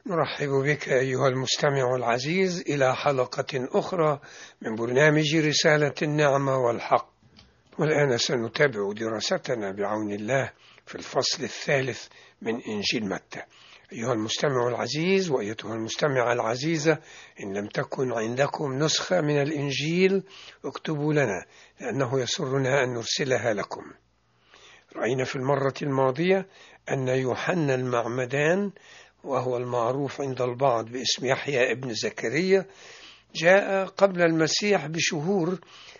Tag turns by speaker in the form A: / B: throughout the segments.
A: نرحب بك أيها المستمع العزيز إلى حلقة أخرى من برنامج رسالة النعمة والحق. والآن سنتابع دراستنا بعون الله في الفصل الثالث من إنجيل متى. أيها المستمع العزيز وأيتها المستمعة العزيزة، إن لم تكن عندكم نسخة من الإنجيل اكتبوا لنا، لأنه يسرنا أن نرسلها لكم. رأينا في المرة الماضية أن يوحنا المعمدان، وهو المعروف عند البعض باسم يحيى ابن زكريا، جاء قبل المسيح بشهور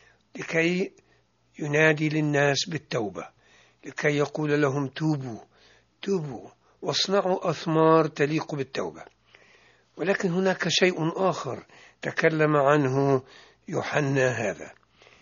A: لكي ينادي للناس بالتوبة، لكي يقول لهم توبوا واصنعوا أثمار تليق بالتوبة. ولكن هناك شيء آخر تكلم عنه يوحنا هذا،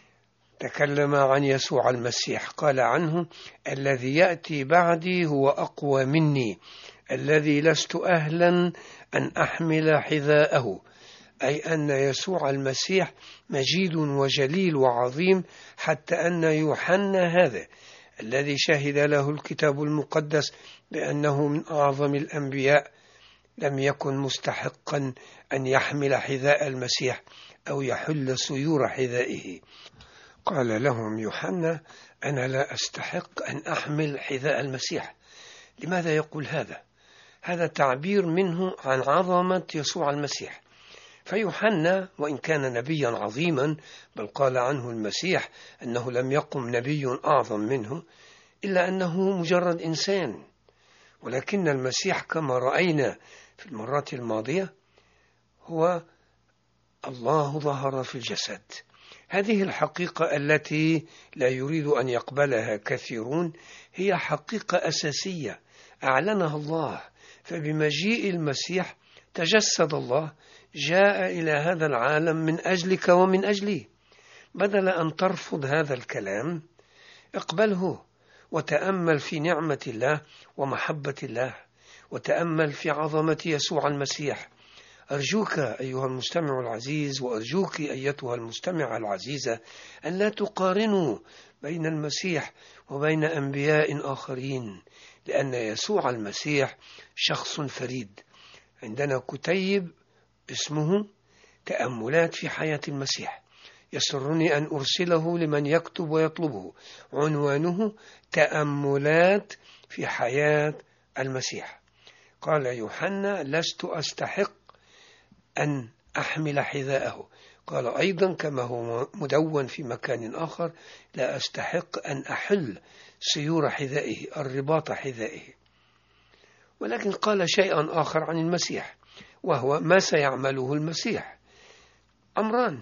A: تكلم عن يسوع المسيح، قال عنه: الذي يأتي بعدي هو أقوى مني، الذي لست أهلا أن أحمل حذاءه، أي أن يسوع المسيح مجيد وجليل وعظيم، حتى أن يوحنا هذا الذي شهد له الكتاب المقدس بأنه من أعظم الأنبياء لم يكن مستحقا أن يحمل حذاء المسيح أو يحل سيور حذائه. قال لهم يوحنا: أنا لا أستحق أن أحمل حذاء المسيح. لماذا يقول هذا؟ هذا تعبير منه عن عظمة يسوع المسيح. فيوحنا وإن كان نبيا عظيما، بل قال عنه المسيح أنه لم يقم نبي أعظم منه، إلا أنه مجرد إنسان. ولكن المسيح كما رأينا في المرات الماضية هو الله ظهر في الجسد. هذه الحقيقة التي لا يريد أن يقبلها كثيرون هي حقيقة أساسية أعلنها الله. فبمجيء المسيح تجسد الله، جاء إلى هذا العالم من أجلك ومن أجلي. بدل أن ترفض هذا الكلام، اقبله وتأمل في نعمة الله ومحبة الله، وتأمل في عظمة يسوع المسيح. أرجوك أيها المستمع العزيز، وأرجوك أيتها المستمعة العزيزة، أن لا تقارنوا بين المسيح وبين أنبياء آخرين، لأن يسوع المسيح شخص فريد. عندنا كتيب اسمه تأملات في حياة المسيح، يسرني أن أرسله لمن يكتب ويطلبه. عنوانه تأملات في حياة المسيح. قال يوحنا: لست أستحق أن أحمل حذاءه. قال أيضا كما هو مدون في مكان آخر: لا أستحق أن أحل سيور حذائه، الرباط حذائه. ولكن قال شيئا آخر عن المسيح، وهو ما سيعمله المسيح. أمران: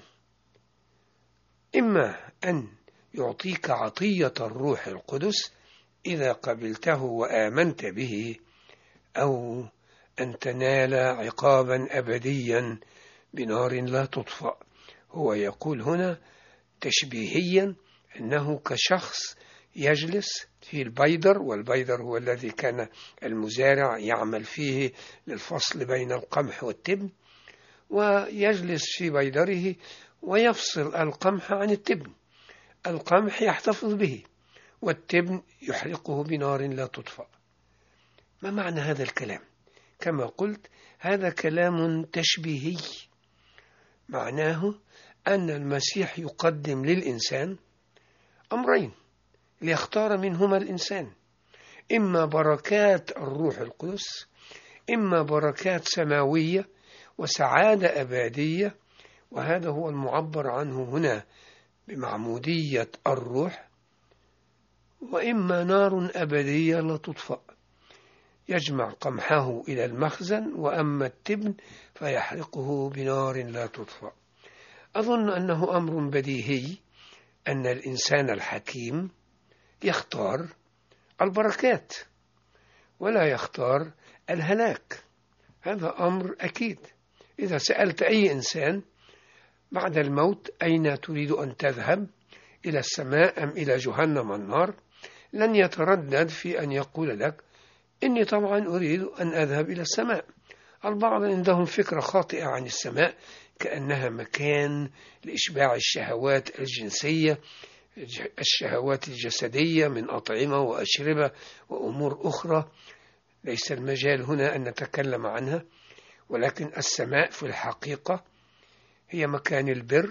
A: إما أن يعطيك عطية الروح القدس إذا قبلته وآمنت به، أو أن تنال عقابا أبديا بنار لا تطفأ. هو يقول هنا تشبيهيا أنه كشخص يجلس في البيدر، والبيدر هو الذي كان المزارع يعمل فيه للفصل بين القمح والتبن، ويجلس في بيدره ويفصل القمح عن التبن. القمح يحتفظ به، والتبن يحرقه بنار لا تطفأ. ما معنى هذا الكلام؟ كما قلت، هذا كلام تشبيهي، معناه أن المسيح يقدم للإنسان أمرين ليختار منهما الإنسان: إما بركات الروح القدس، إما بركات سماوية وسعادة أبدية، وهذا هو المعبر عنه هنا بمعمودية الروح، وإما نار أبدية لا تطفأ، يجمع قمحه إلى المخزن، وأما التبن فيحرقه بنار لا تطفأ. أظن أنه أمر بديهي أن الإنسان الحكيم يختار البركات ولا يختار الهلاك. هذا أمر أكيد. إذا سألت أي إنسان بعد الموت أين تريد أن تذهب، إلى السماء أم إلى جهنم النار، لن يتردد في أن يقول لك: إني طبعا أريد أن أذهب إلى السماء. البعض عندهم فكرة خاطئة عن السماء، كأنها مكان لإشباع الشهوات الجنسية، الشهوات الجسدية من أطعمة وأشربة وأمور أخرى، ليس المجال هنا أن نتكلم عنها. ولكن السماء في الحقيقة هي مكان البر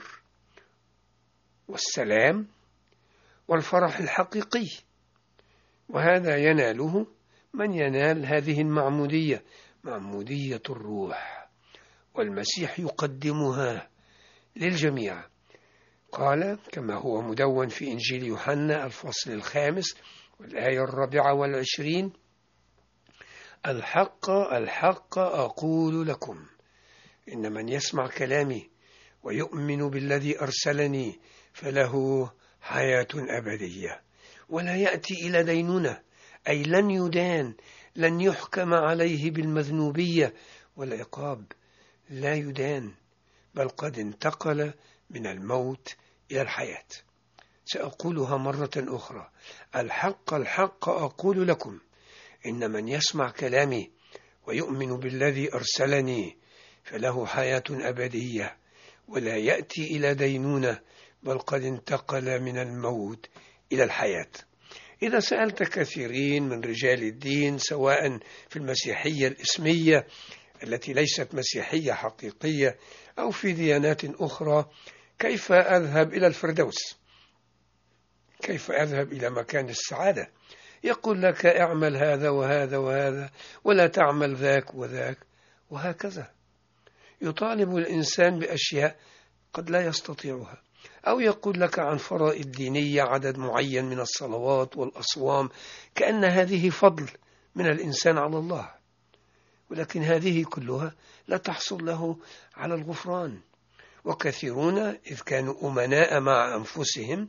A: والسلام والفرح الحقيقي، وهذا يناله من ينال هذه المعمودية، معمودية الروح، والمسيح يقدمها للجميع. قال كما هو مدون في إنجيل يوحنا الفصل 5 والآية 24: الحق الحق أقول لكم، إن من يسمع كلامي ويؤمن بالذي أرسلني فله حياة أبدية ولا يأتي إلى دينونة، أي لن يدان، لن يحكم عليه بالمذنوبية والعقاب، لا يدان، بل قد انتقل من الموت إلى الحياة. سأقولها مرة أخرى: الحق الحق أقول لكم، إن من يسمع كلامي ويؤمن بالذي أرسلني فله حياة أبدية ولا يأتي إلى دينونة، بل قد انتقل من الموت إلى الحياة. إذا سألت كثيرين من رجال الدين سواء في المسيحية الإسمية التي ليست مسيحية حقيقية أو في ديانات أخرى: كيف أذهب إلى الفردوس؟ كيف أذهب إلى مكان السعادة؟ يقول لك: اعمل هذا وهذا وهذا ولا تعمل ذاك وذاك، وهكذا يطالب الإنسان بأشياء قد لا يستطيعها، أو يقول لك عن فرائض دينية عدد معين من الصلوات والأصوام كأن هذه فضل من الإنسان على الله، ولكن هذه كلها لا تحصل له على الغفران. وكثيرون إذ كانوا أمناء مع أنفسهم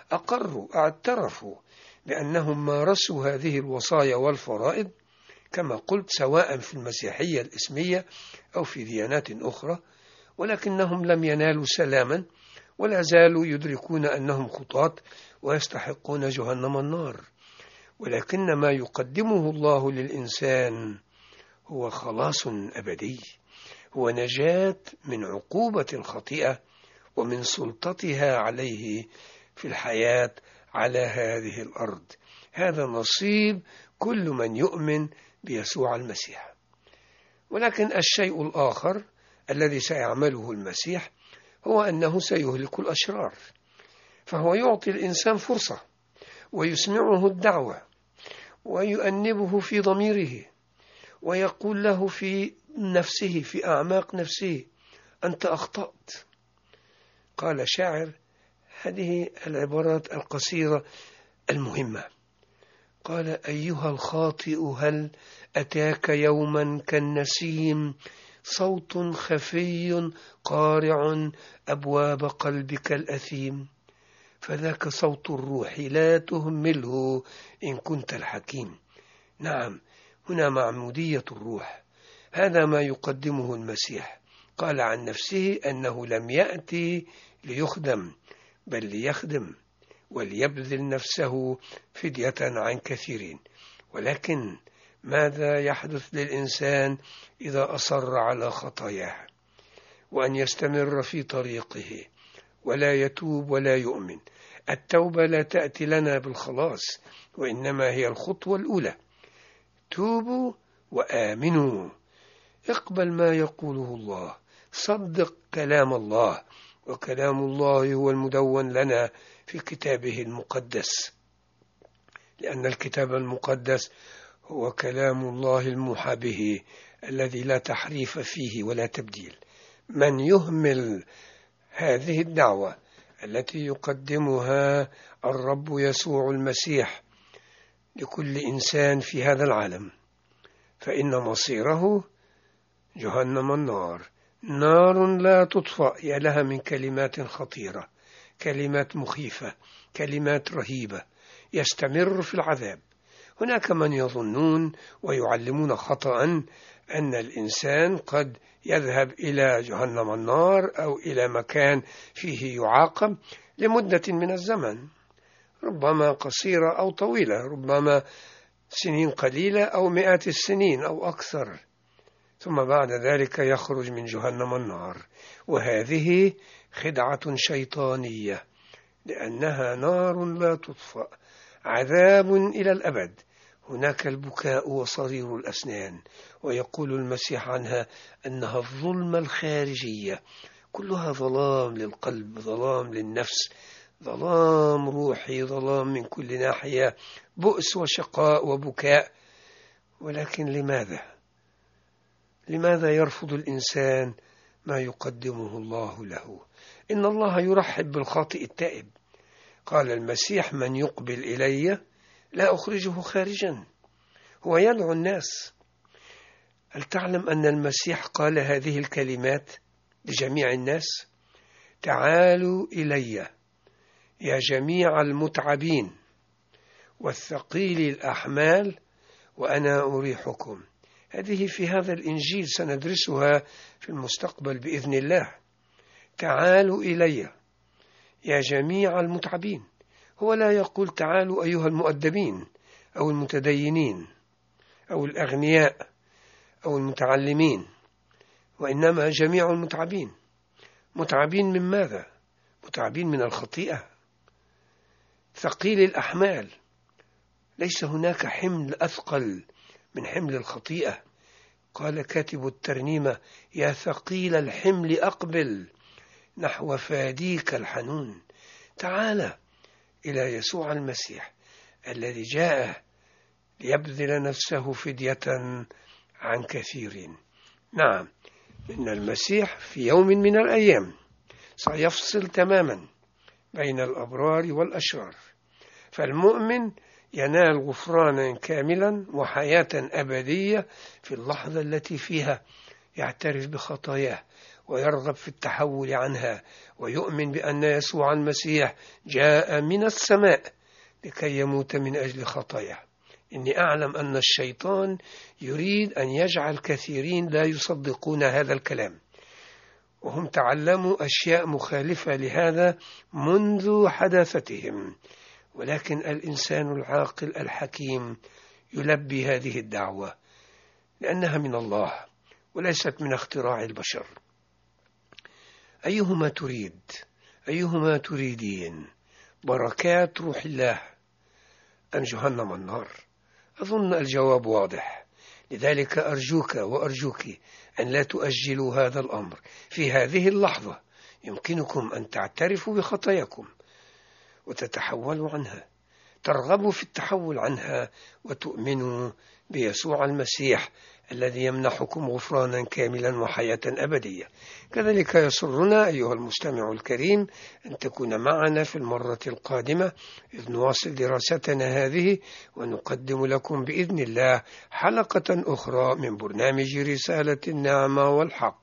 A: اعترفوا بأنهم مارسوا هذه الوصايا والفرائض كما قلت سواء في المسيحية الإسمية أو في ديانات أخرى، ولكنهم لم ينالوا سلاما ولا زالوا يدركون أنهم خطاة ويستحقون جهنم النار. ولكن ما يقدمه الله للإنسان هو خلاص أبدي، هو نجاة من عقوبة الخطيئة ومن سلطتها عليه في الحياة على هذه الأرض. هذا نصيب كل من يؤمن بيسوع المسيح. ولكن الشيء الآخر الذي سيعمله المسيح هو أنه سيهلك الأشرار، فهو يعطي الإنسان فرصة ويسمعه الدعوة ويؤنبه في ضميره ويقول له في نفسه، في أعماق نفسه: أنت أخطأت. قال شاعر هذه العبارات القصيرة المهمة، قال: أيها الخاطئ هل أتاك يوما كالنسيم صوت خفي قارع أبواب قلبك الأثيم، فذاك صوت الروح لا تهمله إن كنت الحكيم. نعم، هنا معمودية الروح، هذا ما يقدمه المسيح. قال عن نفسه أنه لم يأتي ليخدم بل ليخدم وليبذل نفسه فدية عن كثيرين. ولكن ماذا يحدث للإنسان إذا أصر على خطاياه وأن يستمر في طريقه ولا يتوب ولا يؤمن؟ التوبة لا تأتي لنا بالخلاص، وإنما هي الخطوة الأولى. توبوا وآمنوا، اقبل ما يقوله الله، صدق كلام الله، وكلام الله هو المدون لنا في كتابه المقدس، لأن الكتاب المقدس هو كلام الله الموحى به الذي لا تحريف فيه ولا تبديل. من يهمل هذه الدعوة التي يقدمها الرب يسوع المسيح لكل إنسان في هذا العالم فإن مصيره جهنم النار، نار لا تطفأ. يا لها من كلمات خطيرة، كلمات مخيفة، كلمات رهيبة، يستمر في العذاب. هناك من يظنون ويعلمون خطأ أن الإنسان قد يذهب إلى جهنم النار أو إلى مكان فيه يعاقب لمدة من الزمن، ربما قصيرة أو طويلة، ربما سنين قليلة أو مئات السنين أو أكثر، ثم بعد ذلك يخرج من جهنم النار. وهذه خدعة شيطانية، لأنها نار لا تطفأ، عذاب إلى الأبد. هناك البكاء وصرير الأسنان، ويقول المسيح عنها أنها الظلمة الخارجية، كلها ظلام للقلب، ظلام للنفس، ظلام روحي، ظلام من كل ناحية، بؤس وشقاء وبكاء. ولكن لماذا يرفض الإنسان ما يقدمه الله له؟ إن الله يرحب بالخاطئ التائب. قال المسيح: من يقبل إلي لا أخرجه خارجا. هو يدعو الناس. هل تعلم أن المسيح قال هذه الكلمات لجميع الناس؟ تعالوا إلي يا جميع المتعبين والثقيل الأحمال وأنا أريحكم. هذه في هذا الإنجيل سندرسها في المستقبل بإذن الله. تعالوا إلي يا جميع المتعبين. هو لا يقول تعالوا أيها المؤدبين أو المتدينين أو الأغنياء أو المتعلمين، وإنما جميع المتعبين. متعبين من ماذا؟ متعبين من الخطيئة. ثقيل الأحمال، ليس هناك حمل أثقل من حمل الخطيئة. قال كاتب الترنيمة: يا ثقيل الحمل أقبل نحو فاديك الحنون. تعال إلى يسوع المسيح الذي جاء ليبذل نفسه فدية عن كثيرين. نعم، إن المسيح في يوم من الأيام سيفصل تماما بين الأبرار والأشرار، فالمؤمن ينال غفرانا كاملا وحياة أبدية في اللحظة التي فيها يعترف بخطاياه ويرغب في التحول عنها، ويؤمن بأن يسوع المسيح جاء من السماء لكي يموت من أجل خطاياه. إني أعلم أن الشيطان يريد أن يجعل كثيرين لا يصدقون هذا الكلام، وهم تعلموا أشياء مخالفة لهذا منذ حداثتهم، ولكن الإنسان العاقل الحكيم يلبي هذه الدعوة لأنها من الله وليست من اختراع البشر. أيهما تريد؟ أيهما تريدين؟ بركات روح الله أم جهنم النار؟ أظن الجواب واضح، لذلك أرجوك وأرجوك أن لا تؤجلوا هذا الأمر. في هذه اللحظة يمكنكم أن تعترفوا بخطاياكم وتتحولوا عنها، ترغبوا في التحول عنها وتؤمنوا بيسوع المسيح الذي يمنحكم غفرانا كاملا وحياة أبدية. كذلك يسرنا أيها المستمع الكريم أن تكون معنا في المرة القادمة إذ نواصل دراستنا هذه ونقدم لكم بإذن الله حلقة أخرى من برنامج رسالة النعمة والحق.